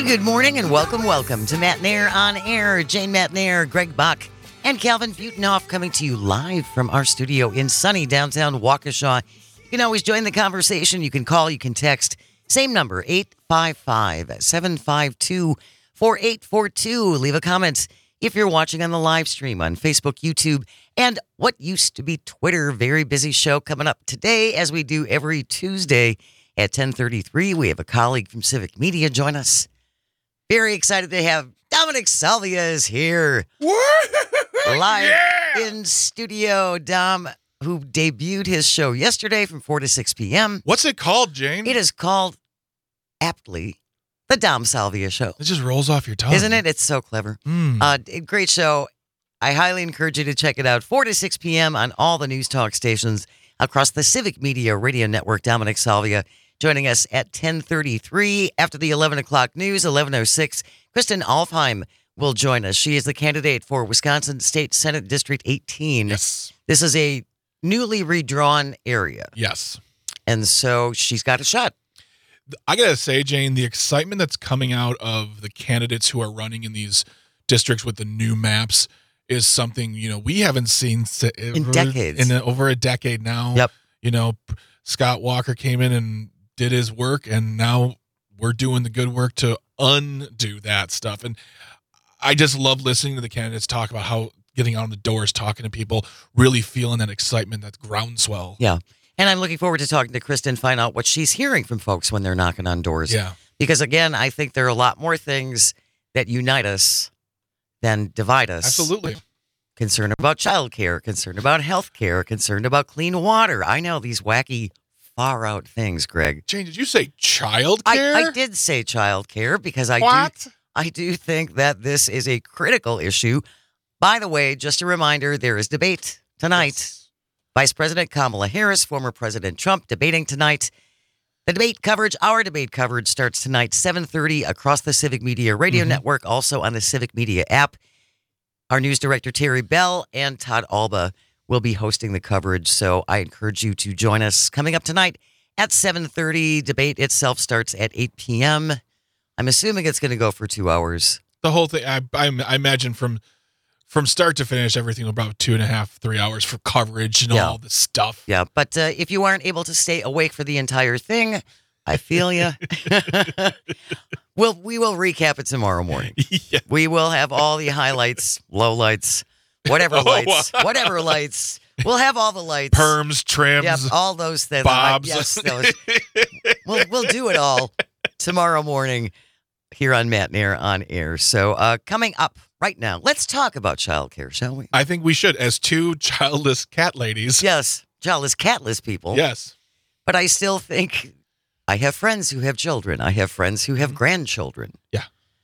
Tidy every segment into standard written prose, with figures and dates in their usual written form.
Good morning and welcome to Matt Nair on Air. Jane Matt Nair, Greg Bach, and Calvin Butenoff coming to you live from our studio in sunny downtown Waukesha. You can always join the conversation. You can call, you can text. Same number, 855-752-4842. Leave a comment if you're watching on the live stream on Facebook, YouTube, and what used to be Twitter. Very busy show coming up today, as we do every Tuesday at 10:33. We have a colleague from Civic Media join us. Very excited to have Dominic Salvia is here. Live in studio. Dom, who debuted his show yesterday from 4 to 6 p.m. What's it called, Jane? It is called, aptly, The Dom Salvia Show. It just rolls off your tongue. Isn't it? It's so clever. Great show. I highly encourage you to check it out. 4 to 6 p.m. on all the news talk stations across the Civic Media Radio Network. Dominic Salvia joining us at 10:33 after the 11 o'clock news. 11:06, Kristen Alfheim will join us. She is the candidate for Wisconsin State Senate District 18. Yes. This is a newly redrawn area. Yes. And so she's got a shot. I got to say, Jane, the excitement that's coming out of the candidates who are running in these districts with the new maps is something, we haven't seen In decades. Over a decade now. Yep. Scott Walker came in and did his work, and now we're doing the good work to undo that stuff. And I just love listening to the candidates talk about how getting out on the doors, talking to people, really feeling that excitement, that groundswell. Yeah. And I'm looking forward to talking to Kristen, find out what she's hearing from folks when they're knocking on doors. Yeah. Because, again, I think there are a lot more things that unite us than divide us. Absolutely. Concern about childcare, concern about health care, concern about clean water. I know these wacky, far-out things, Greg. Jane, did you say child care? I did say childcare because I do think that this is a critical issue. By the way, just a reminder, there is debate tonight. Yes. Vice President Kamala Harris, former President Trump, debating tonight. The debate coverage, our debate coverage, starts tonight, 7:30 across the Civic Media Radio Network, also on the Civic Media app. Our news director, Terry Bell, and Todd Alba will be hosting the coverage, so I encourage you to join us coming up tonight at 7:30. Debate itself starts at 8 p.m. I'm assuming it's going to go for 2 hours. The whole thing, I imagine from start to finish, everything about 2.5, 3 hours for coverage and all the stuff. Yeah, but if you aren't able to stay awake for the entire thing, I feel you. We will recap it tomorrow morning. Yeah. We will have all the highlights, lowlights, whatever lights. We'll have all the lights. Perms, trims. Yep, all those things. Bobs. Yes, those. We'll do it all tomorrow morning here on Matt Nair on Air. So coming up right now, let's talk about childcare, shall we? I think we should, as two childless cat ladies. Yes, childless, catless people. Yes. But I still think I have friends who have children. I have friends who have grandchildren. Yeah.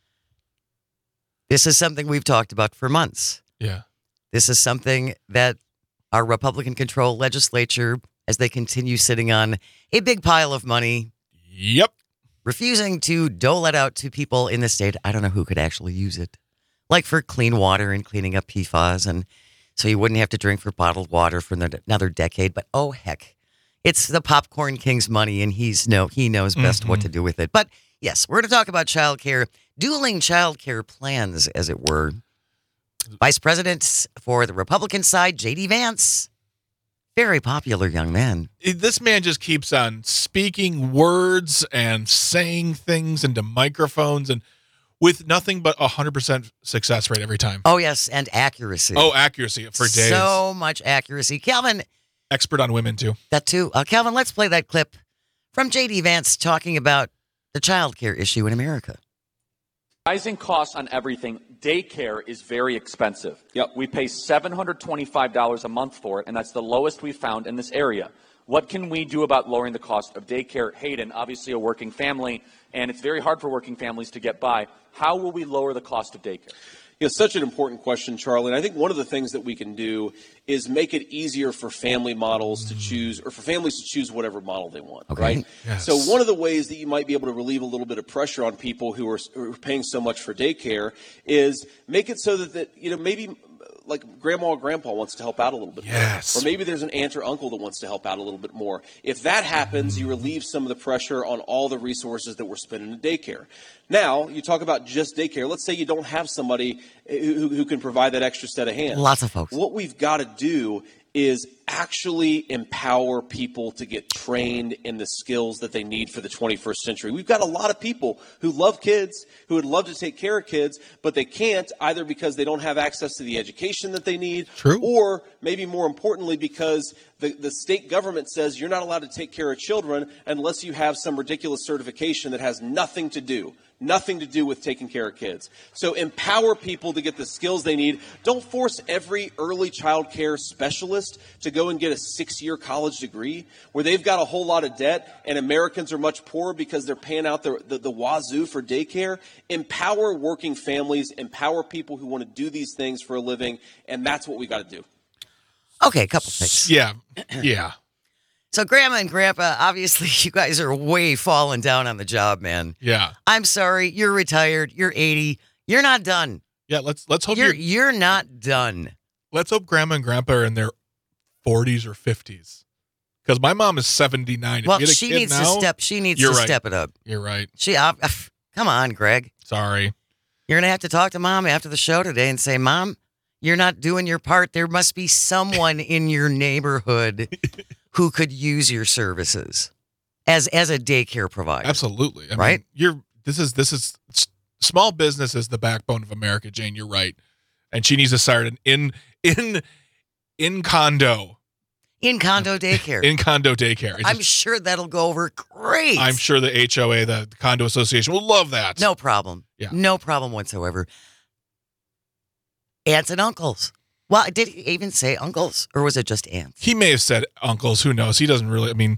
This is something we've talked about for months. Yeah. This is something that our Republican-controlled legislature, as they continue sitting on a big pile of money, Yep. refusing to dole it out to people in the state. I don't know who could actually use it. Like for clean water and cleaning up PFAS, and so you wouldn't have to drink for bottled water for another decade. But oh, heck. It's the popcorn king's money, and he knows best what to do with it. But yes, we're going to talk about childcare, dueling childcare plans, as it were. Vice President for the Republican side, J.D. Vance, very popular young man. This man just keeps on speaking words and saying things into microphones, and with nothing but 100% success rate every time. Oh, yes, and accuracy. Oh, accuracy for days. So much accuracy. Calvin. Expert on women, too. That, too. Calvin, let's play that clip from J.D. Vance talking about the child care issue in America. Rising costs on everything. Daycare is very expensive. Yep. We pay $725 a month for it, and that's the lowest we've found in this area. What can we do about lowering the cost of daycare? Hayden, obviously a working family, and it's very hard for working families to get by. How will we lower the cost of daycare? It's such an important question, Charlie. And I think one of the things that we can do is make it easier for family models to choose, or for families to choose whatever model they want, right? Yes. So one of the ways that you might be able to relieve a little bit of pressure on people who are paying so much for daycare is make it so that maybe like grandma or grandpa wants to help out a little bit Yes. more. Or maybe there's an aunt or uncle that wants to help out a little bit more. If that happens, you relieve some of the pressure on all the resources that we're spending in daycare. Now, you talk about just daycare. Let's say you don't have somebody who can provide that extra set of hands. Lots of folks. What we've got to do is actually empower people to get trained in the skills that they need for the 21st century. We've got a lot of people who love kids, who would love to take care of kids, but they can't, either because they don't have access to the education that they need, True. or maybe more importantly, because the state government says you're not allowed to take care of children unless you have some ridiculous certification that has nothing to do with taking care of kids. So empower people to get the skills they need. Don't force every early child care specialist to go and get a 6-year college degree where they've got a whole lot of debt and Americans are much poorer because they're paying out the wazoo for daycare. Empower working families, empower people who want to do these things for a living, and that's what we got to do. Okay, a couple things. Yeah. Yeah. So Grandma and Grandpa, obviously you guys are way falling down on the job, man. Yeah. I'm sorry, you're retired, you're 80, you're not done. Yeah. Let's hope You're not done. let's hope grandma and grandpa are in their 40s or 50s. Because my mom is 79. If Well, you get a she kid needs now, to step. She needs you're to right. step it up. You're right. Come on, Greg. Sorry. You're gonna have to talk to Mom after the show today and say, Mom, you're not doing your part. There must be someone in your neighborhood who could use your services as a daycare provider. Absolutely. I Right? mean, this is small business is the backbone of America, Jane. You're right. And she needs to start an in condo daycare. I'm sure that'll go over great. I'm sure the HOA, the condo association, will love that. No problem. Yeah. No problem whatsoever. Aunts and uncles. Well, did he even say uncles or was it just aunts? He may have said uncles. Who knows? He doesn't really. I mean,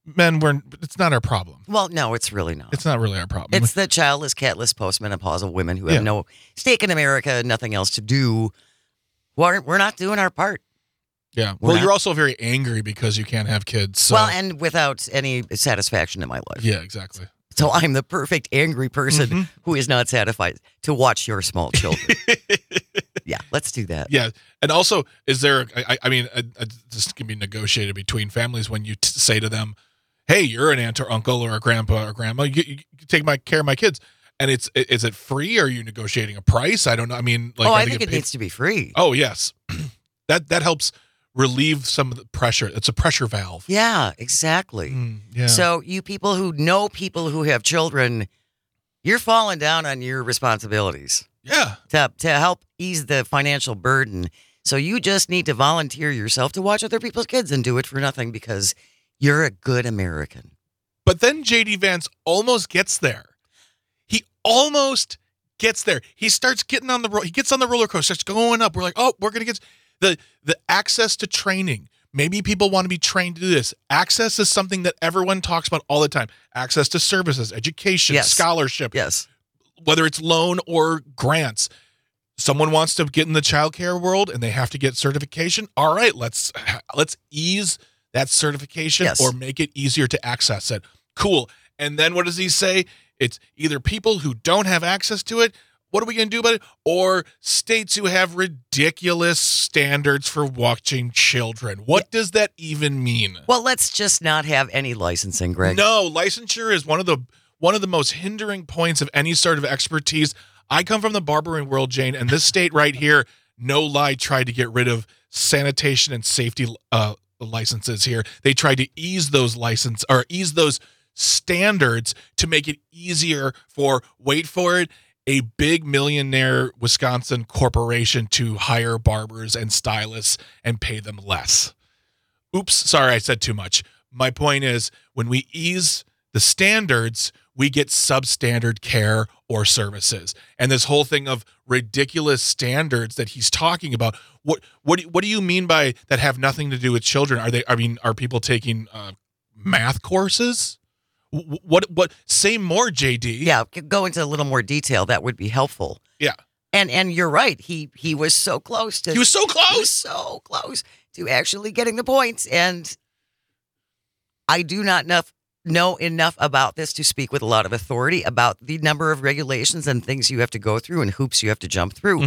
it's not our problem. Well, no, it's really not. It's not really our problem. It's the childless, catless, postmenopausal women who have Yeah. no stake in America, nothing else to do. We're not doing our part. Yeah. We're Well, not- you're also very angry because you can't have kids. So. Well, and without any satisfaction in my life. Yeah, exactly. So I'm the perfect angry person Mm-hmm. who is not satisfied to watch your small children. Yeah, let's do that. Yeah, and also, is there? I mean, this can be negotiated between families when you say to them, "Hey, you're an aunt or uncle or a grandpa or grandma. You take care of my kids." And is it free? Or are you negotiating a price? I don't know. I mean, like, I they think get it paid- needs to be free. Oh yes, that helps relieve some of the pressure. It's a pressure valve. Yeah, exactly. Yeah. So you people who know people who have children, you're falling down on your responsibilities Yeah. to help ease the financial burden. So you just need to volunteer yourself to watch other people's kids and do it for nothing because you're a good American. But then JD Vance almost gets there. He almost gets there. He starts getting on he gets on the roller coaster, starts going up. We're like, oh, we're going to get the access to training. Maybe people want to be trained to do this. Access is something that everyone talks about all the time. Access to services, education, Yes. scholarship, Yes. whether it's loan or grants. Someone wants to get in the childcare world and they have to get certification. All right, let's ease that certification Yes. or make it easier to access it. Cool. And then what does he say? It's either people who don't have access to it, what are we going to do about it? Or states who have ridiculous standards for watching children. What does that even mean? Well, let's just not have any licensing, Greg. No, licensure is one of the most hindering points of any sort of expertise. I come from the barbering world, Jane, and this state right here, no lie, tried to get rid of sanitation and safety licenses here. They tried to ease those standards to make it easier for, wait for it, a big millionaire Wisconsin corporation to hire barbers and stylists and pay them less. Oops, sorry, I said too much. My point is, when we ease the standards, we get substandard care or services. And this whole thing of ridiculous standards that he's talking about, what do you mean by that have nothing to do with children? Are people taking math courses? What say more, JD? Yeah, go into a little more detail. That would be helpful. Yeah. And you're right. He was so close to. He was so close. He was so close to actually getting the points. And I do not know enough about this to speak with a lot of authority about the number of regulations and things you have to go through and hoops you have to jump through. Mm-hmm.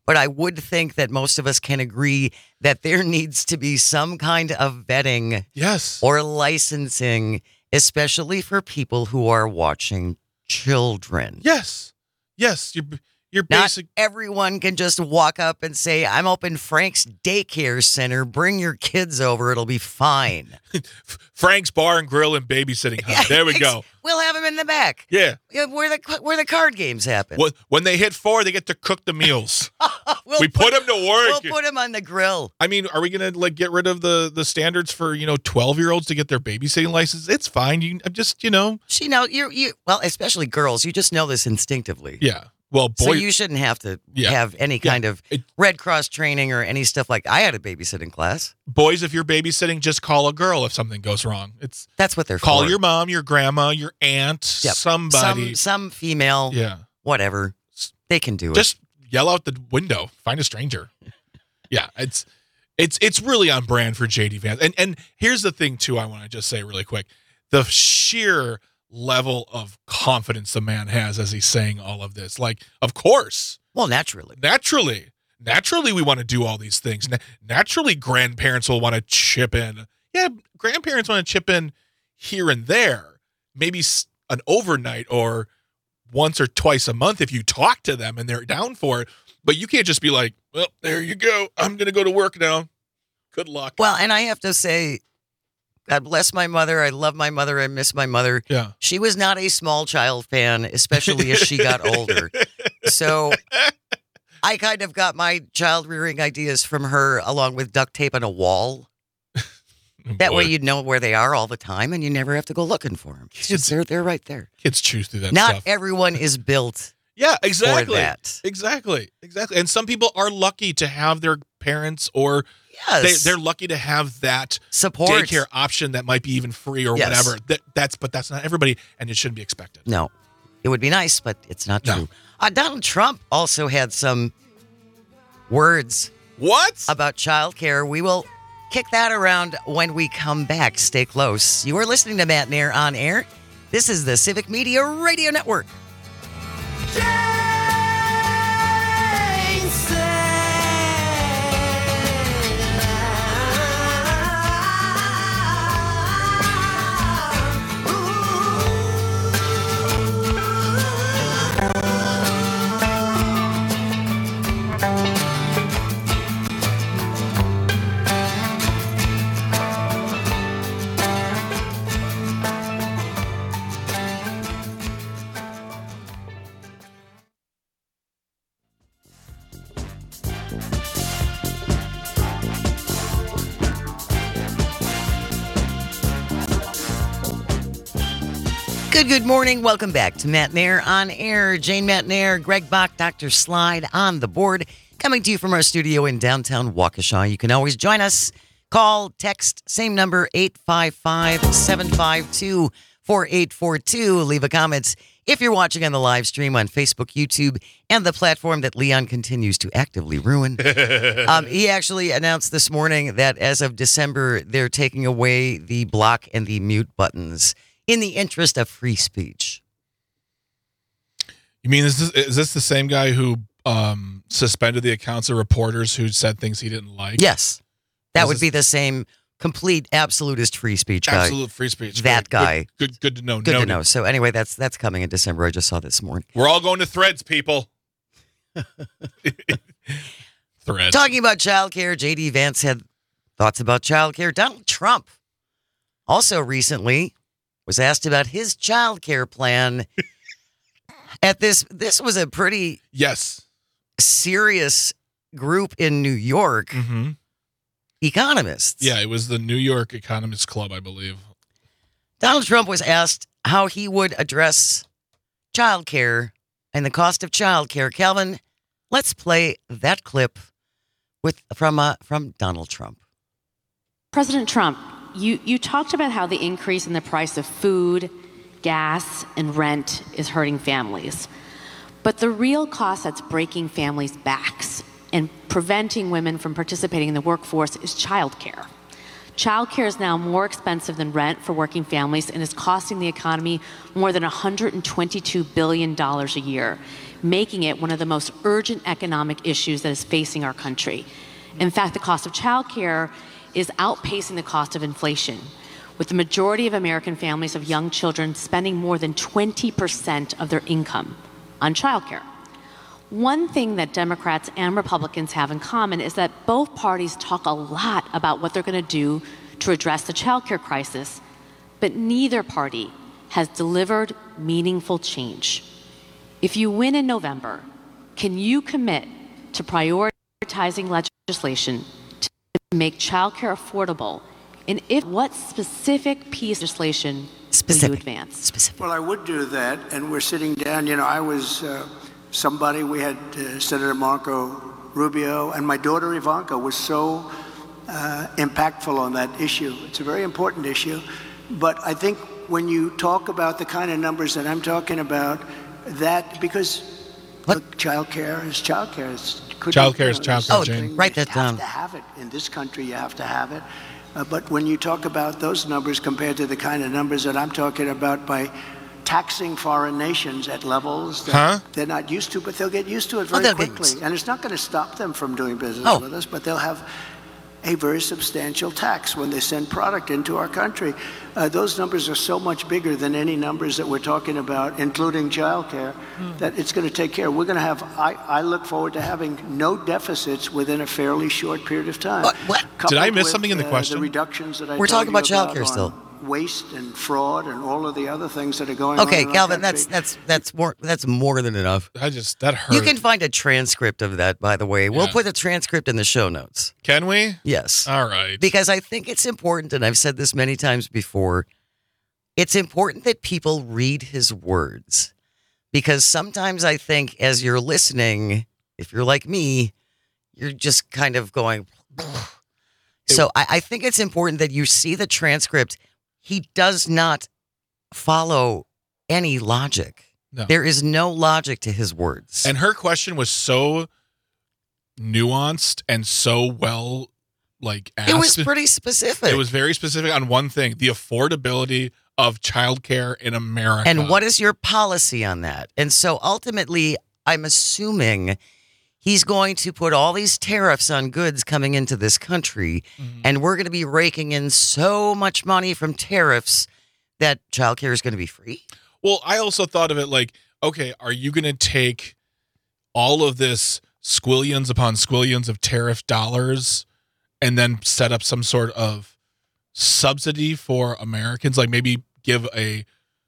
But I would think that most of us can agree that there needs to be some kind of vetting Yes. or licensing, especially for people who are watching children. Yes. Yes. Your Not basic. everyone can just walk up and say, I'm open Frank's Daycare Center. Bring your kids over. It'll be fine. Frank's Bar and Grill and Babysitting Hut. There we go. We'll have them in the back. Yeah. Where the card games happen. When they hit 4, they get to cook the meals. We'll we put them to work. We'll put them on the grill. I mean, are we going to get rid of the standards for 12-year-olds to get their babysitting license? It's fine. You just See, now you well, especially girls, you just know this instinctively. yeah. Well, boy, So you shouldn't have to have any kind of Red Cross training or any stuff like. I had a babysitting class. boys, if you're babysitting, just call a girl if something goes wrong. That's what they're Call for. your mom, your grandma, your aunt, Yep. somebody. Some female, Yeah. whatever. They can do it. Just yell out the window. Find a stranger. Yeah, it's really on brand for JD Vance. And here's the thing too. I want to just say really quick: the sheer level of confidence the man has as he's saying all of this. Like, of course, Well, naturally. naturally, we want to do all these things. Naturally, grandparents will want to chip in. Yeah, grandparents want to chip in here and there. Maybe an overnight or once or twice a month if you talk to them and they're down for it. But you can't just be like, well, there you go. I'm going to go to work now. Good luck. Well, and I have to say, God bless my mother. I love my mother. I miss my mother. Yeah. She was not a small child fan, especially as she got older. So I kind of got my child rearing ideas from her, along with duct tape on a wall. That way you'd know where they are all the time and you never have to go looking for them. They're right there. Kids choose through that Not stuff. everyone is built Yeah, exactly. for that. Exactly. And some people are lucky to have their parents or Yes. they're lucky to have that Support. daycare option that might be even free or Yes. whatever. But that's not everybody, and it shouldn't be expected. No. It would be nice, but it's not No. true. Donald Trump also had some words What? about childcare. We will kick that around when we come back. Stay close. You are listening to Matt Nair on Air. This is the Civic Media Radio Network. Good morning. Welcome back to Matt Nair on Air. Jane Matt Nair, Greg Bach, Dr. Slide on the board. Coming to you from our studio in downtown Waukesha. You can always join us. Call, text, same number, 855-752-4842. Leave a comment if you're watching on the live stream on Facebook, YouTube, and the platform that Leon continues to actively ruin. He actually announced this morning that as of December, they're taking away the block and the mute buttons in the interest of free speech. You mean is this the same guy who suspended the accounts of reporters who said things he didn't like? Yes. That Is would this- be the same complete absolutist free speech guy. Absolute free speech. That guy. Good to know. Good to Noted. know. So anyway, that's coming in December. I just saw this morning. We're all going to Threads, people. Threads. Talking about childcare, JD Vance had thoughts about childcare. Donald Trump also recently was asked about his childcare plan at this was a pretty Yes. serious group in New York, Mm-hmm. economists. Yeah, it was the New York Economists Club, I believe. Donald Trump was asked how he would address childcare and the cost of childcare. Calvin, let's play that clip from Donald Trump. President Trump, you talked about how the increase in the price of food, gas, and rent is hurting families. But the real cost that's breaking families' backs and preventing women from participating in the workforce is childcare. Childcare is now more expensive than rent for working families and is costing the economy more than $122 billion a year, making it one of the most urgent economic issues that is facing our country. In fact, the cost of childcare is outpacing the cost of inflation, with the majority of American families of young children spending more than 20% of their income on childcare. One thing that Democrats and Republicans have in common is that both parties talk a lot about what they're going to do to address the childcare crisis, but neither party has delivered meaningful change. If you win in November, can you commit to prioritizing legislation to make childcare affordable? And if what specific piece of legislation will you advance? Well, I would do that, and we're sitting down. You know, I was somebody, we had Senator Marco Rubio, and my daughter Ivanka was so impactful on that issue. It's a very important issue. But I think when you talk about the kind of numbers that I'm talking about, that because look, childcare is childcare. Childcare is childcare. Oh, write that down. You have to have it. In this country, you have to have it. But when you talk about those numbers compared to the kind of numbers that I'm talking about by taxing foreign nations at levels that they're not used to, but they'll get used to it very quickly. And it's not going to stop them from doing business with us, but they'll have a very substantial tax when they send product into our country. Those numbers are so much bigger than any numbers that we're talking about, including childcare, that it's going to take care. We're going to have, I look forward to having no deficits within a fairly short period of time. What? Did I miss something in the question? The reductions that we're talking about childcare still. Waste and fraud and all of the other things that are going on. Okay, in Calvin, country. that's more than enough. That hurt. You can find a transcript of that, by the way. We'll put the transcript in the show notes. Can we? Yes. All right. Because I think it's important, and I've said this many times before, it's important that people read his words. Because sometimes I think as you're listening, if you're like me, you're just kind of going. So I think it's important that you see the transcript. He does not follow any logic. No. There is no logic to his words. And her question was so nuanced and so well asked. It was pretty specific. It was very specific on one thing, the affordability of childcare in America. And what is your policy on that? And so ultimately, I'm assuming he's going to put all these tariffs on goods coming into this country, and we're going to be raking in so much money from tariffs that childcare is going to be free. Well, I also thought of it like, okay, are you going to take all of this squillions upon squillions of tariff dollars and then set up some sort of subsidy for Americans? Like maybe give a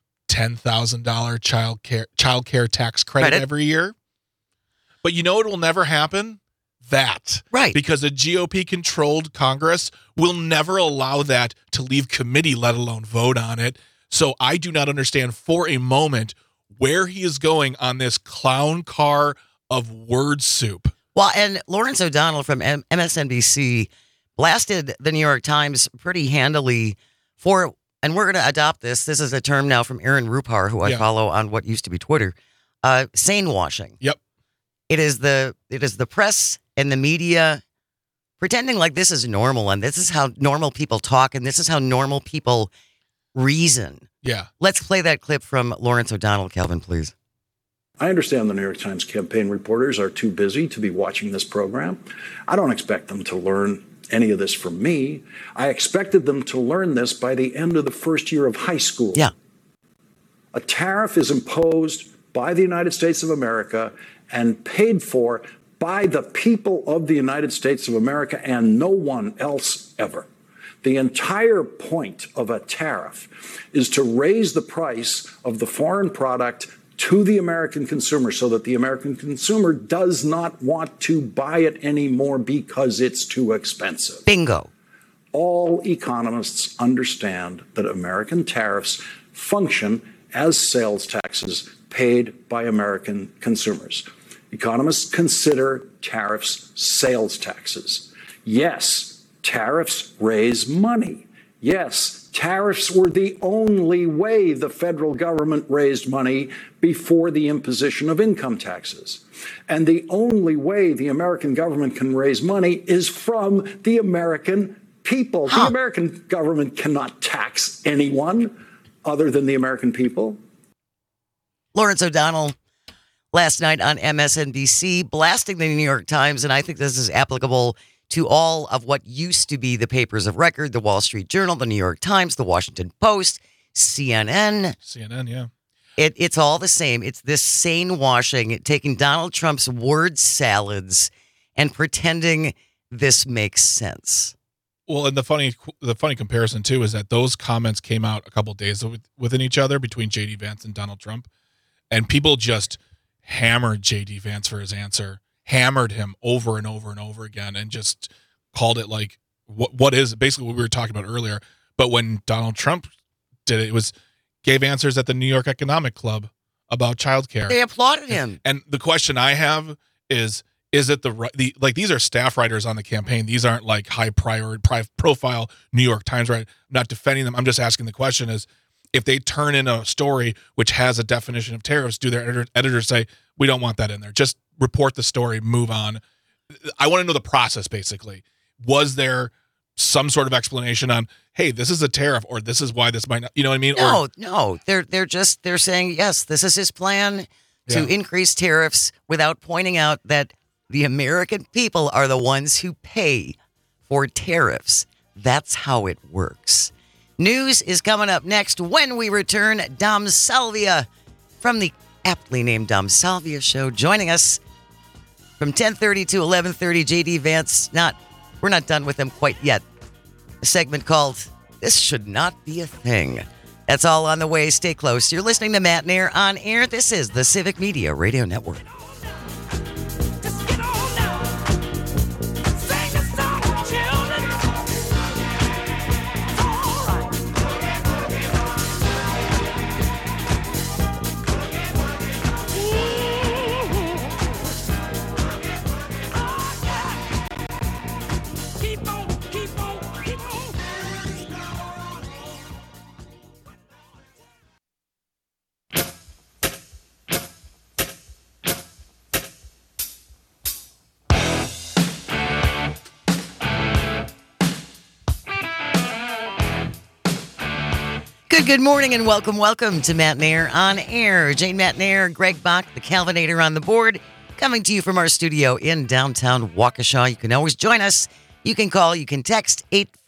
$10,000 childcare tax credit every year? But you know it will never happen? That. Right. Because a GOP-controlled Congress will never allow that to leave committee, let alone vote on it. So I do not understand for a moment where he is going on this clown car of word soup. Well, and Lawrence O'Donnell from MSNBC blasted the New York Times pretty handily for, and we're going to adopt this. This is a term now from Aaron Rupar, who I follow on what used to be Twitter, sane washing. Yep. It is the press and the media pretending like this is normal and this is how normal people talk and this is how normal people reason. Yeah. Let's play that clip from Lawrence O'Donnell, Calvin, please. I understand the New York Times campaign reporters are too busy to be watching this program. I don't expect them to learn any of this from me. I expected them to learn this by the end of the first year of high school. Yeah. A tariff is imposed by the United States of America and paid for by the people of the United States of America and no one else ever. The entire point of a tariff is to raise the price of the foreign product to the American consumer so that the American consumer does not want to buy it anymore because it's too expensive. Bingo. All economists understand that American tariffs function as sales taxes paid by American consumers. Economists consider tariffs sales taxes. Yes, tariffs raise money. Yes, tariffs were the only way the federal government raised money before the imposition of income taxes. And the only way the American government can raise money is from the American people. The American government cannot tax anyone other than the American people. Lawrence O'Donnell last night on MSNBC blasting the New York Times, and I think this is applicable to all of what used to be the papers of record, the Wall Street Journal, the New York Times, the Washington Post, CNN. CNN, yeah. It's all the same. It's this sane washing, taking Donald Trump's word salads and pretending this makes sense. Well, and the funny comparison too is that those comments came out a couple of days within each other between J.D. Vance and Donald Trump, and people just hammered J.D. Vance for his answer, hammered him over and over and over again, and just called it like what is basically what we were talking about earlier. But when Donald Trump did it, it was gave answers at the New York Economic Club about childcare. They applauded him. And the question I have is it like these are staff writers on the campaign? These aren't like high profile New York Times writers. I'm not defending them. I'm just asking the question is, if they turn in a story which has a definition of tariffs, do their editors say, we don't want that in there? Just report the story, move on. I want to know the process, basically. Was there some sort of explanation on, hey, this is a tariff, or this is why this might not, you know what I mean? No. They're saying, yes, this is his plan to increase tariffs without pointing out that the American people are the ones who pay for tariffs. That's how it works. News is coming up next when we return. Dom Salvia from the aptly named Dom Salvia Show joining us from 10:30 to 11:30. J.D. Vance, we're not done with him quite yet. A segment called This Should Not Be a Thing. That's all on the way. Stay close. You're listening to Matt Nair on air. This is the Civic Media Radio Network. Good morning and welcome to Matt Nair on air. Jane Matt Nair, Greg Bach, the Calvinator on the board, coming to you from our studio in downtown Waukesha. You can always join us. You can call, you can text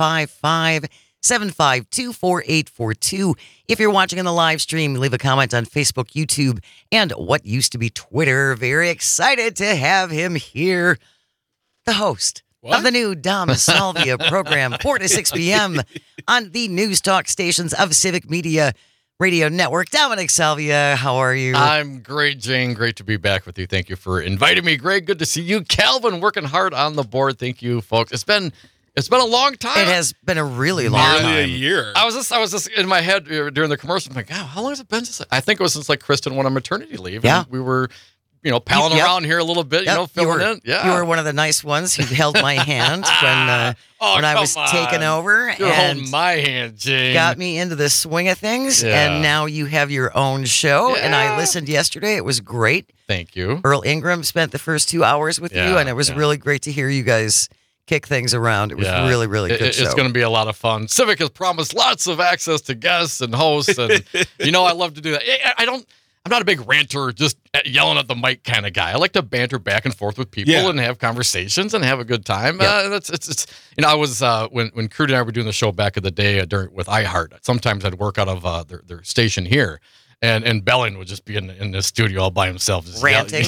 855-752-4842. If you're watching on the live stream, leave a comment on Facebook, YouTube, and what used to be Twitter. Very excited to have him here, the host of the new Dom Salvia program, 4 to 6 p.m. on the news talk stations of Civic Media Radio Network. Dominic Salvia, how are you? I'm great, Jane. Great to be back with you. Thank you for inviting me. Greg, good to see you. Calvin, working hard on the board. Thank you, folks. It's been a long time. It has been a really long time. Nearly a year. I was just in my head during the commercial. I'm like, oh, how long has it been since? I think it was since like Kristen went on maternity leave. Yeah. And we were, palling around here a little bit, filling in. Yeah. You were one of the nice ones who held my hand when I was taking over. You're holding my hand, Jane. Got me into the swing of things, and now you have your own show. Yeah. And I listened yesterday. It was great. Thank you. Earl Ingram spent the first 2 hours with you, and it was really great to hear you guys kick things around. It was really, really good show. It's going to be a lot of fun. Civic has promised lots of access to guests and hosts, and I love to do that. I'm not a big ranter, just yelling at the mic kind of guy. I like to banter back and forth with people and have conversations and have a good time. I was when Crude and I were doing the show back in the day with iHeart. Sometimes I'd work out of their station here, and Belling would just be in the studio all by himself, just ranting,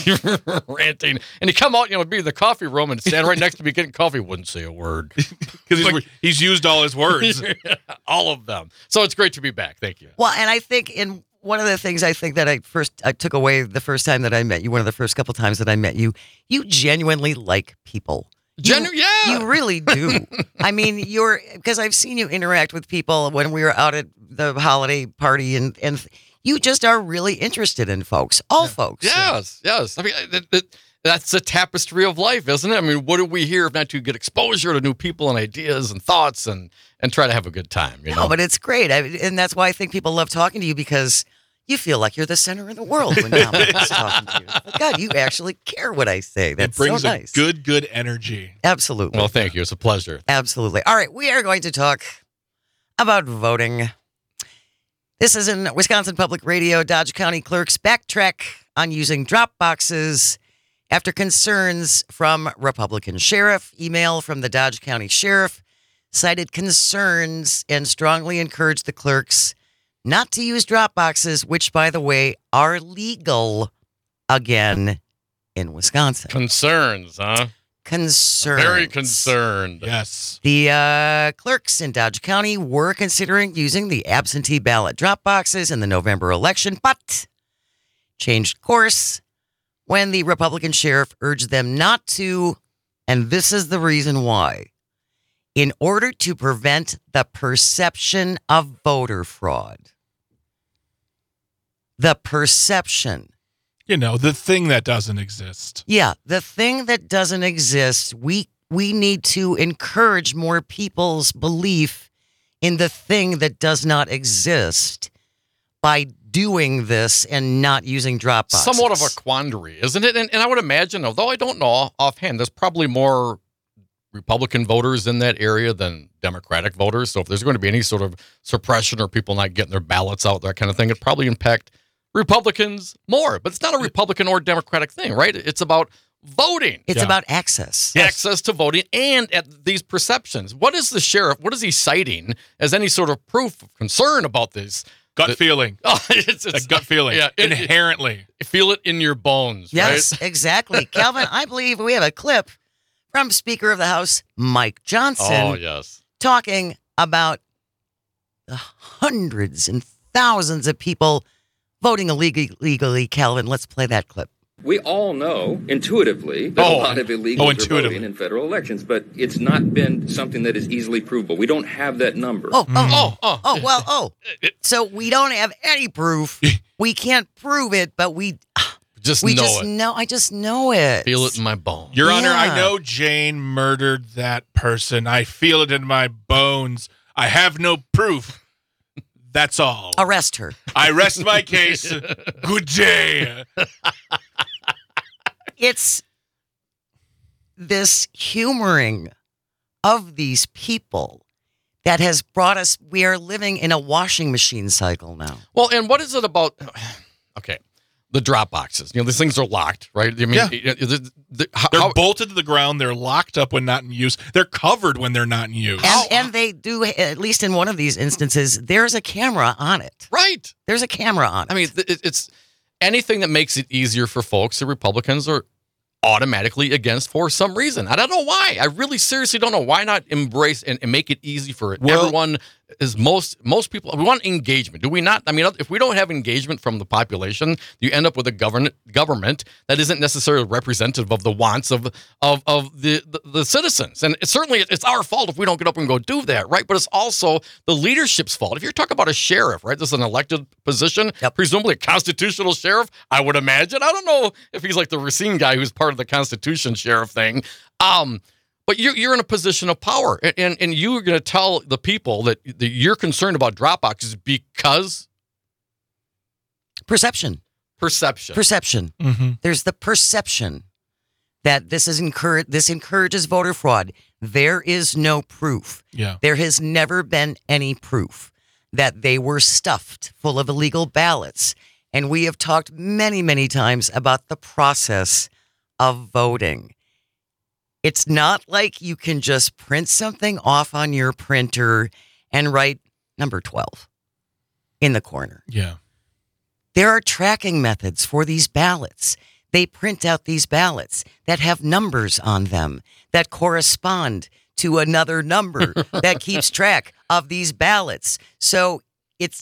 and he'd come out, be in the coffee room and stand right next to me getting coffee, wouldn't say a word because he's used all his words, all of them. So it's great to be back. Thank you. Well, and I think one of the things I think that I took away the first time that I met you, one of the first couple times that I met you, you genuinely like people. You really do. I mean, because I've seen you interact with people when we were out at the holiday party, and you just are really interested in folks, folks. Yes. I mean, that's the tapestry of life, isn't it? I mean, what do we hear if not to get exposure to new people and ideas and thoughts and try to have a good time? No, but it's great. And that's why I think people love talking to you, because You feel like you're the center of the world when Dominic is talking to you. But God, you actually care what I say. That's it brings so nice. a good energy. Absolutely. Well, thank you. It's a pleasure. Absolutely. All right, we are going to talk about voting. This is in Wisconsin Public Radio. Dodge County clerks backtrack on using drop boxes after concerns from Republican sheriff. Email from the Dodge County sheriff cited concerns and strongly encouraged the clerks not to use drop boxes, which, by the way, are legal again in Wisconsin. Concerns, huh? Concerns. Very concerned. Yes. The clerks in Dodge County were considering using the absentee ballot drop boxes in the November election, but changed course when the Republican sheriff urged them not to, and this is the reason why. In order to prevent the perception of voter fraud. The perception. You know, the thing that doesn't exist. Yeah, the thing that doesn't exist. We need to encourage more people's belief in the thing that does not exist by doing this and not using drop boxes. Somewhat of a quandary, isn't it? And I would imagine, although I don't know offhand, there's probably more Republican voters in that area than Democratic voters. So if there's going to be any sort of suppression or people not getting their ballots out, that kind of thing, it'd probably impact Republicans more. But it's not a Republican or Democratic thing, right? It's about voting. It's about access. Access to voting and at these perceptions. What is the sheriff, what is he citing as any sort of proof of concern about this? Gut feeling. Oh, it's a gut feeling. Yeah, inherently. Feel it in your bones, yes, right? Exactly. Calvin, I believe we have a clip from Speaker of the House, Mike Johnson. Oh, yes. Talking about the hundreds and thousands of people voting illegally. Calvin, let's play that clip. We all know intuitively that a lot of illegals are voting in federal elections, but it's not been something that is easily provable. We don't have that number. So we don't have any proof. We can't prove it, but we just know. I just know it. Feel it in my bones. Your Honor, I know Jane murdered that person. I feel it in my bones. I have no proof. That's all. Arrest her. I rest my case. Good day. It's this humoring of these people that has brought us, we are living in a washing machine cycle now. Well, and what is it about, okay, the drop boxes? You know, these things are locked, right? I mean, they're bolted to the ground. They're locked up when not in use. They're covered when they're not in use. And they do, at least in one of these instances, there's a camera on it. Right. There's a camera on it. I mean, it's anything that makes it easier for folks. The Republicans are automatically against for some reason. I don't know why. I really seriously don't know. Why not embrace and make it easy for everyone? Is most people, we want engagement, do we not? I mean, if we don't have engagement from the population, you end up with a government that isn't necessarily representative of the wants of the citizens. And it's our fault if we don't get up and go do that, right? But it's also the leadership's fault. If you're talking about a sheriff, right? This is an elected position, presumably a constitutional sheriff, I would imagine. I don't know if he's like the Racine guy who's part of the Constitution sheriff thing. But you're in a position of power, and you're going to tell the people that you're concerned about drop boxes because perception. Mm-hmm. There's the perception that this encourages voter fraud. There is no proof. Yeah. There has never been any proof that they were stuffed full of illegal ballots. And we have talked many, many times about the process of voting. It's not like you can just print something off on your printer and write number 12 in the corner. Yeah. There are tracking methods for these ballots. They print out these ballots that have numbers on them that correspond to another number that keeps track of these ballots. So it's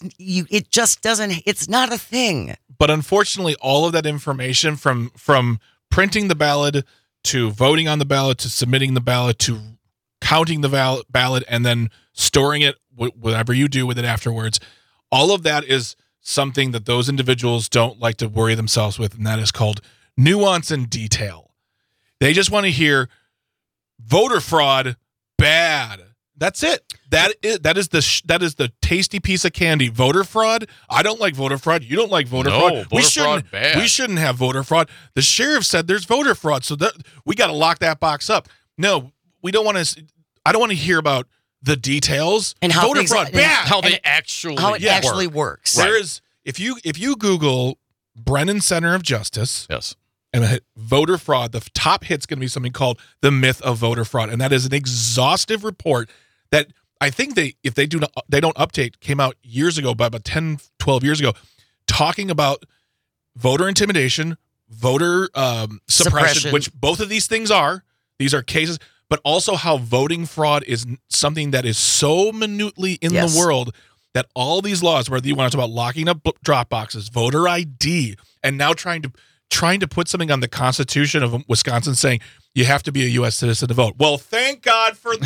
not a thing. But unfortunately, all of that information from printing the ballot to voting on the ballot, to submitting the ballot, to counting the ballot, and then storing it, whatever you do with it afterwards, all of that is something that those individuals don't like to worry themselves with, and that is called nuance and detail. They just want to hear voter fraud, bad. That's it. That is the tasty piece of candy. Voter fraud. I don't like voter fraud. You don't like voter fraud. We shouldn't have voter fraud. The sheriff said there's voter fraud, so that we got to lock that box up. No, we don't want to. I don't want to hear about the details and how voter fraud bad. How it actually works. Right. There is if you Google Brennan Center of Justice, yes, and hit voter fraud, the top hit's going to be something called The Myth of Voter Fraud, and that is an exhaustive report that I think they don't update, came out years ago, about 10, 12 years ago, talking about voter intimidation, voter suppression, which both of these things are. These are cases, but also how voting fraud is something that is so minutely in the world that all these laws, whether you want to talk about locking up drop boxes, voter ID, and now trying to put something on the Constitution of Wisconsin saying you have to be a U.S. citizen to vote. Well, thank God for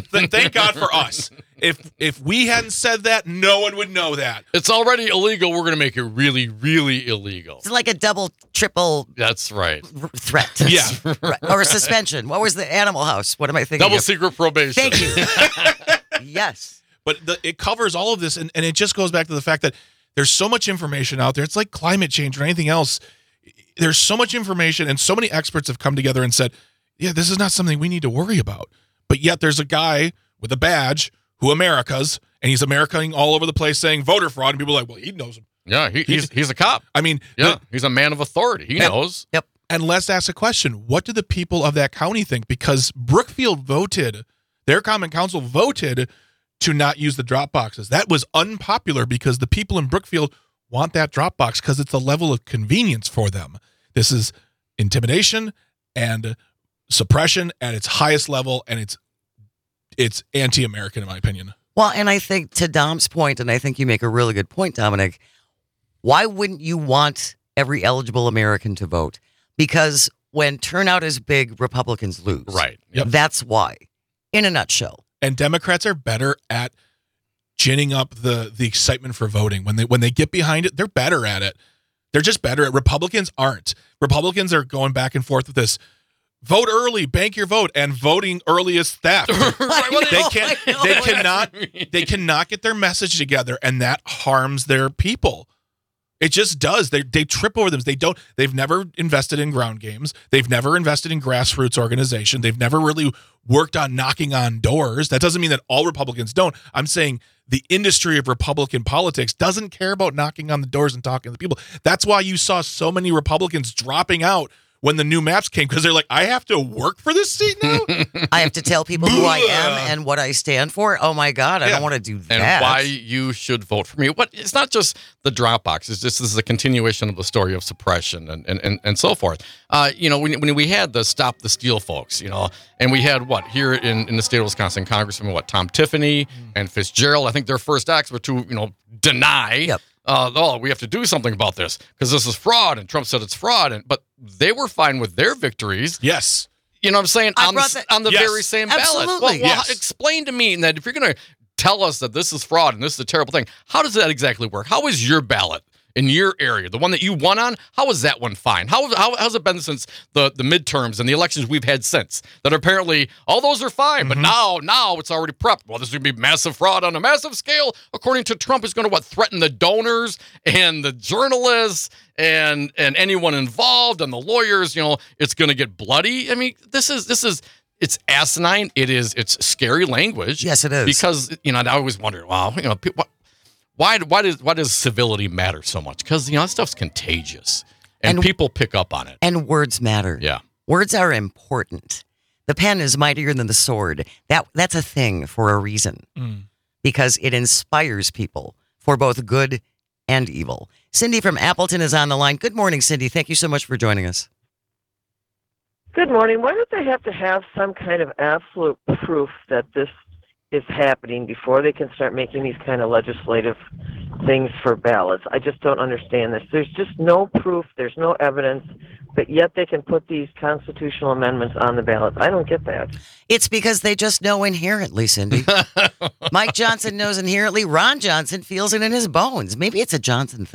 us. If we hadn't said that, no one would know that. It's already illegal. We're going to make it really, really illegal. It's like a double, triple. That's right. Threat. Yeah. Right. Or a suspension. What was the Animal House? What am I thinking? Double secret probation. Thank you. Yes. But it covers all of this, and it just goes back to the fact that there's so much information out there. It's like climate change or anything else. There's so much information, and so many experts have come together and said, yeah, this is not something we need to worry about. But yet there's a guy with a badge who America's, and he's Americaing all over the place saying voter fraud, and people are like, well, he knows him. Yeah, he's a cop. I mean, he's a man of authority. He knows. Yep. And let's ask a question. What do the people of that county think? Because Brookfield voted, their common council voted to not use the drop boxes. That was unpopular because the people in Brookfield want that drop box because it's a level of convenience for them. This is intimidation and suppression at its highest level, and it's anti-American in my opinion. Well, and I think to Dom's point, and I think you make a really good point, Dominic, why wouldn't you want every eligible American to vote? Because when turnout is big, Republicans lose. Right. Yep. That's why, in a nutshell. And Democrats are better at ginning up the excitement for voting. When they get behind it, they're better at it. They're just better at it. Republicans aren't. Republicans are going back and forth with this. Vote early, bank your vote, and voting early is theft. They cannot get their message together, and that harms their people. It just does. They trip over them. They've never invested in ground games. They've never invested in grassroots organization. They've never really worked on knocking on doors. That doesn't mean that all Republicans don't. I'm saying the industry of Republican politics doesn't care about knocking on the doors and talking to the people. That's why you saw so many Republicans dropping out when the new maps came, because they're like, I have to work for this seat now? I have to tell people who I am and what I stand for? Oh, my God, I don't want to do that. And why you should vote for me. It's not just the drop box. This is a continuation of the story of suppression and so forth. When we had the Stop the Steal folks, and we had here in the state of Wisconsin, Congressman, Tom Tiffany and Fitzgerald, I think their first acts were to, deny Yep. We have to do something about this because this is fraud, and Trump said it's fraud, but they were fine with their victories. Yes. You know what I'm saying? On the yes. very same ballot. Absolutely. Well, explain to me that if you're going to tell us that this is fraud and this is a terrible thing, how does that exactly work? How is your ballot in your area, the one that you won on, how is that one fine? How's it been since the midterms and the elections we've had since? That apparently all those are fine, but now it's already prepped. Well, this is going to be massive fraud on a massive scale. According to Trump, is going to threaten the donors and the journalists and anyone involved and the lawyers. It's going to get bloody. I mean, this is. It's asinine. It's scary language. Yes, it is. Because I always wonder, why does civility matter so much? Because that stuff's contagious, and people pick up on it. And words matter. Yeah, words are important. The pen is mightier than the sword. That's a thing for a reason, because it inspires people for both good and evil. Cindy from Appleton is on the line. Good morning, Cindy. Thank you so much for joining us. Good morning. Why don't they have to have some kind of absolute proof that this is happening before they can start making these kind of legislative things for ballots? I just don't understand this. There's just no proof. There's no evidence, but yet they can put these constitutional amendments on the ballots. I don't get that. It's because they just know inherently, Cindy. Mike Johnson knows inherently. Ron Johnson feels it in his bones. Maybe it's a Johnson thing.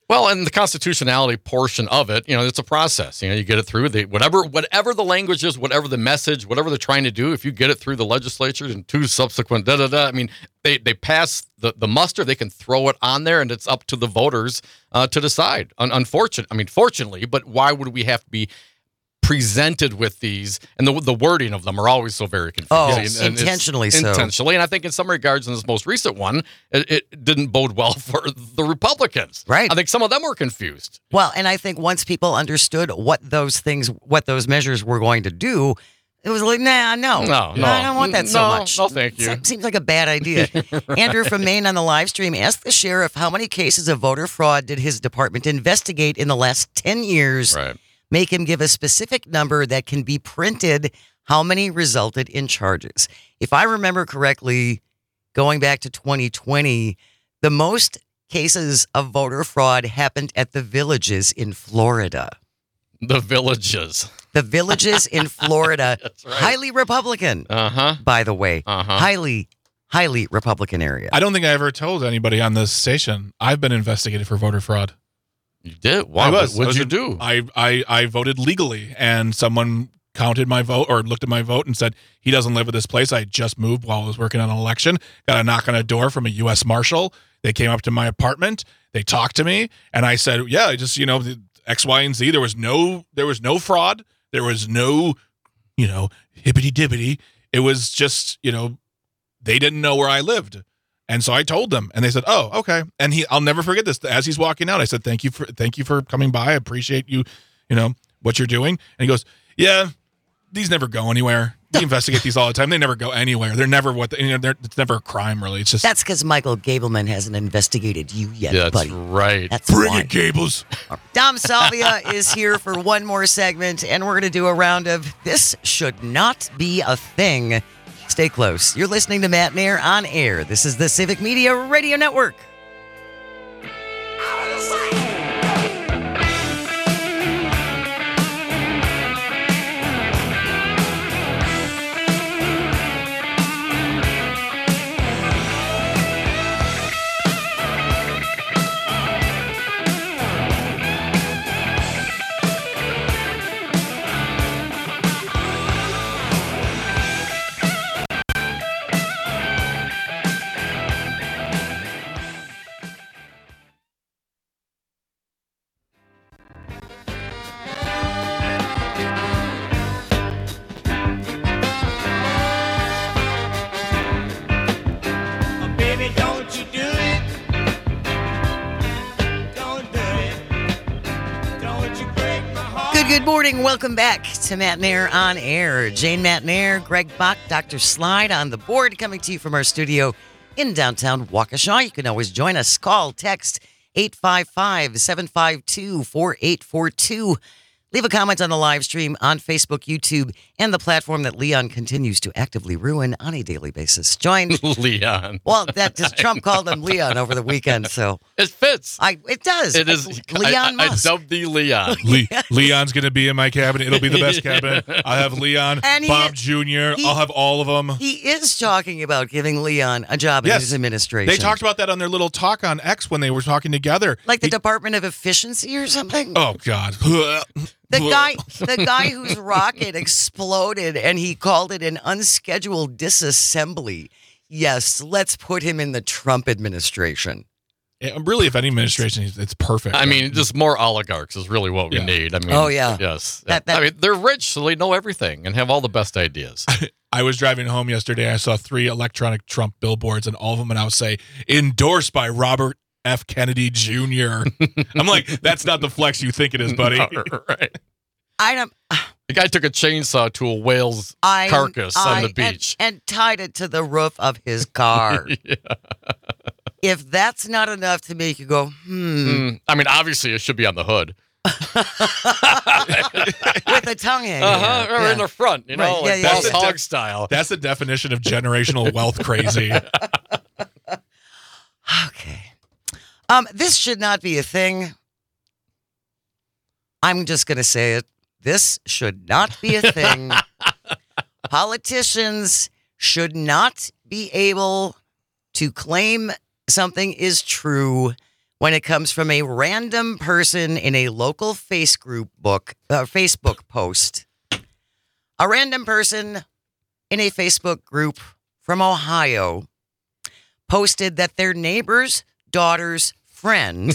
Well, and the constitutionality portion of it, it's a process. You get it through whatever the language is, whatever the message, whatever they're trying to do. If you get it through the legislature and 2 subsequent I mean, they pass the muster. They can throw it on there, and it's up to the voters to decide. Fortunately, but why would we have to be presented with these, and the wording of them are always so very confusing. Intentionally so. Intentionally, and I think in some regards, in this most recent one, it didn't bode well for the Republicans. Right. I think some of them were confused. Well, and I think once people understood what those measures were going to do, it was like, no, I don't want that so much. No, thank you. Seems like a bad idea. Andrew from Maine on the live stream asked the sheriff how many cases of voter fraud did his department investigate in the last 10 years. Right. Make him give a specific number that can be printed. How many resulted in charges? If I remember correctly, going back to 2020, the most cases of voter fraud happened at the Villages in Florida. The Villages. The Villages in Florida. That's right. Highly Republican, by the way. Highly Republican area. I don't think I ever told anybody on this station I've been investigated for voter fraud. You did? Wow. What'd you do? I voted legally, and someone counted my vote or looked at my vote and said, he doesn't live at this place. I just moved while I was working on an election. Got a knock on a door from a U.S. Marshal. They came up to my apartment. They talked to me, and I said, yeah, I just, X, Y, and Z. There was no fraud. There was no, hippity dippity. It was just, they didn't know where I lived. And so I told them, and they said, "Oh, okay." And I'll never forget this. As he's walking out, I said, "Thank you for coming by. I appreciate you, what you're doing." And he goes, "Yeah, these never go anywhere. We investigate these all the time. They never go anywhere. They're never it's never a crime, really. It's just that's because Michael Gableman hasn't investigated you yet, that's buddy. Right. That's bring why. it, Gables." Dom Salvia is here for one more segment, and we're going to do a round of This Should Not Be a Thing. Stay close. You're listening to Matt Mayer on air. This is the Civic Media Radio Network. Good morning. Welcome back to Matt Nair on Air. Jane Matt Nair, Greg Bach, Dr. Slide on the board, coming to you from our studio in downtown Waukesha. You can always join us. Call, text 855-752-4842. Leave a comment on the live stream on Facebook, YouTube, and the platform that Leon continues to actively ruin on a daily basis. Join Leon. Well, Trump called him Leon over the weekend, so it fits. It does. It is. Leon Musk. I dubbed the Leon. Leon's going to be in my cabinet. It'll be the best cabinet. I'll have Leon, and Bob Jr. I'll have all of them. He is talking about giving Leon a job in his administration. They talked about that on their little talk on X when they were talking together. Like the Department of Efficiency or something? Oh, God. The guy whose rocket exploded and he called it an unscheduled disassembly. Yes, let's put him in the Trump administration. Yeah, really, if any administration, it's perfect. I mean, just more oligarchs is really what we need. I mean, yes. I mean, they're rich, so they know everything and have all the best ideas. I was driving home yesterday. I saw 3 electronic Trump billboards, and all of them would now say, endorsed by Robert F. Kennedy Jr. I'm like, that's not the flex you think it is, buddy. No, right. The guy took a chainsaw to a whale's carcass on the beach and tied it to the roof of his car. Yeah. If that's not enough to make you go, I mean, obviously it should be on the hood. With the tongue hanging or in the front, like Boss Hog style. That's the definition of generational wealth crazy. Okay. This should not be a thing. I'm just going to say it. This should not be a thing. Politicians should not be able to claim something is true when it comes from a random person in a local Facebook post. A random person in a Facebook group from Ohio posted that their neighbor's daughter's friend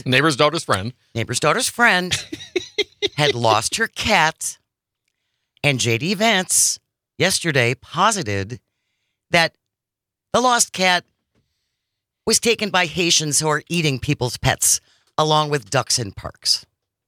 had lost her cat, and J.D. Vance yesterday posited that the lost cat was taken by Haitians who are eating people's pets, along with ducks in parks.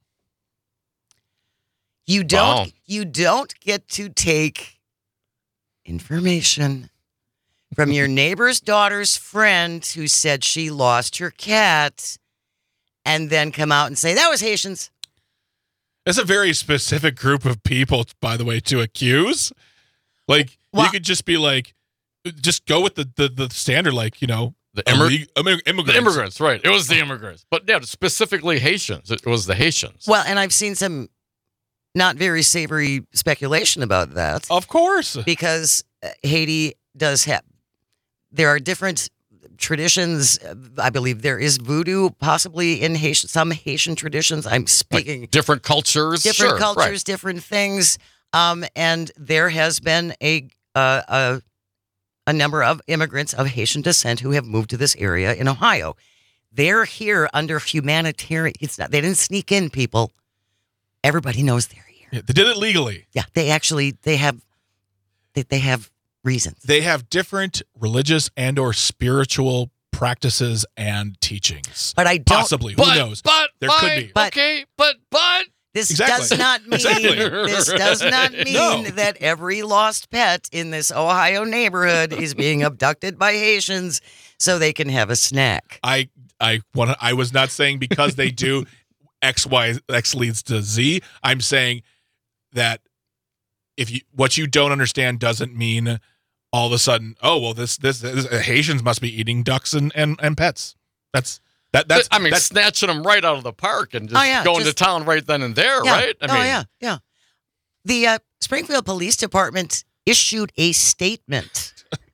You don't get to take information from your neighbor's daughter's friend who said she lost her cat and then come out and say, that was Haitians. That's a very specific group of people, by the way, to accuse. Like, you could just be like, just go with the standard, like, the immigrants, right. It was the immigrants. But yeah, specifically Haitians. It was the Haitians. Well, and I've seen some not very savory speculation about that. Of course. Because Haiti does have, there are different traditions. I believe there is voodoo possibly in some Haitian traditions. I'm speaking. Like different cultures. Different things. And there has been a number of immigrants of Haitian descent who have moved to this area in Ohio. They're here under humanitarian. They didn't sneak in, people. Everybody knows they're here. Yeah, they did it legally. Yeah, they have reasons. They have different religious and or spiritual practices and teachings. But I don't. Possibly. Who knows? There could be. But this does not mean that every lost pet in this Ohio neighborhood is being abducted by Haitians so they can have a snack. I was not saying because they do X leads to Z. I'm saying that what you don't understand doesn't mean all of a sudden, oh well, this Haitians must be eating ducks and pets. That's snatching them right out of the park and just going to town right then and there, right? Yeah. The Springfield Police Department issued a statement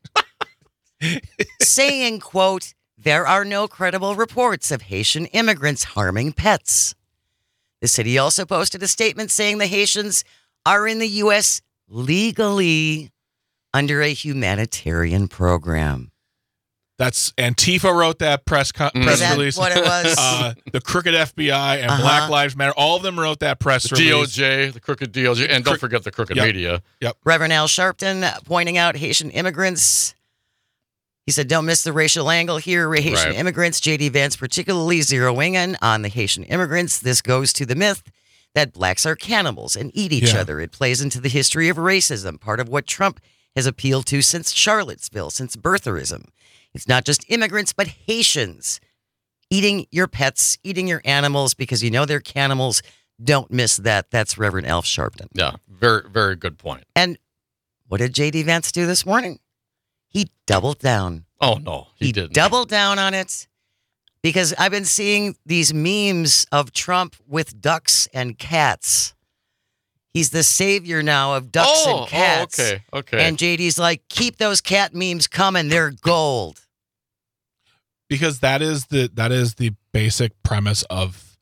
saying, quote, there are no credible reports of Haitian immigrants harming pets. The city also posted a statement saying the Haitians are in the U.S. legally under a humanitarian program. That's Antifa wrote that press release. What it was? The crooked FBI and Black Lives Matter, all of them wrote that press release. DOJ, the crooked DOJ, and don't forget the crooked media. Yep. Reverend Al Sharpton pointing out Haitian immigrants. He said, don't miss the racial angle here. Haitian immigrants, J.D. Vance particularly zeroing in on the Haitian immigrants. This goes to the myth that blacks are cannibals and eat each other. It plays into the history of racism, part of what Trump has appealed to since Charlottesville, since birtherism. It's not just immigrants, but Haitians eating your pets, eating your animals because they're cannibals. Don't miss that. That's Reverend Al Sharpton. Yeah, very, very good point. And what did J.D. Vance do this morning? He doubled down. Oh, no, he didn't. Doubled down on it because I've been seeing these memes of Trump with ducks and cats. He's the savior now of ducks and cats. Okay. And JD's like, keep those cat memes coming. They're gold. Because that is the basic premise of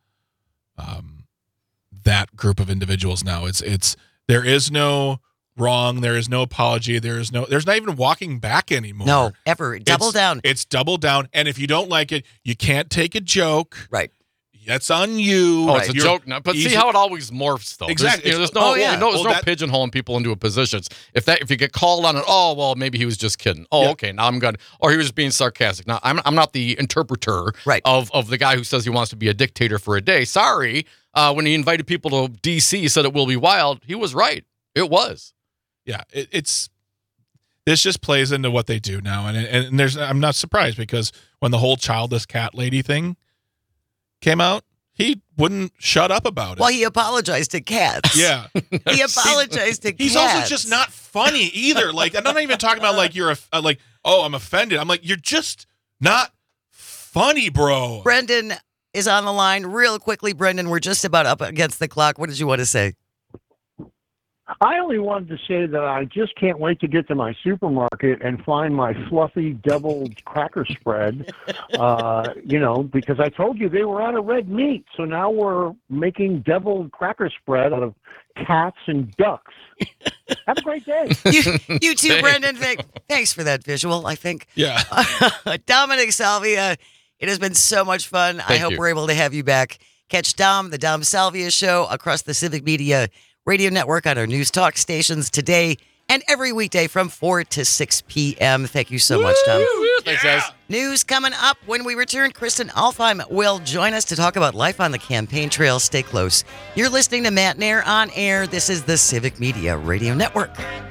that group of individuals now. It's there is no wrong, there is no apology, there's not even walking back anymore. No, ever. Double down. It's double down. And if you don't like it, you can't take a joke. Right. That's on you. Oh, it's a joke now. But see how it always morphs, though. Exactly. There's no pigeonholing people into a position. If you get called on it, oh, well, maybe he was just kidding. Oh, okay, now I'm good. Or he was being sarcastic. Now, I'm not the interpreter of the guy who says he wants to be a dictator for a day. Sorry. When he invited people to D.C., he said it will be wild. He was right. It was. Yeah, this just plays into what they do now. And I'm not surprised because when the whole childless cat lady thing came out, he wouldn't shut up about it. Well, he apologized to cats. Yeah. He apologized to cats. He's also just not funny either. Like, I'm not even talking about like you're I'm offended. I'm like, you're just not funny, bro. Brendan is on the line real quickly. Brendan, we're just about up against the clock. What did you want to say? I only wanted to say that I just can't wait to get to my supermarket and find my fluffy deviled cracker spread, because I told you they were out of red meat. So now we're making deviled cracker spread out of cats and ducks. Have a great day. You too, Brendan. Thanks for that visual, I think. Yeah. Dominic Salvia, it has been so much fun. I hope we're able to have you back. Catch Dom, the Dom Salvia Show, across the Civic Media Radio Network on our news talk stations today and every weekday from 4 to 6 p.m. Thank you so much, Dom. Thanks, guys. News coming up when we return. Kristen Alfheim will join us to talk about life on the campaign trail. Stay close. You're listening to Matt Nair on air. This is the Civic Media Radio Network.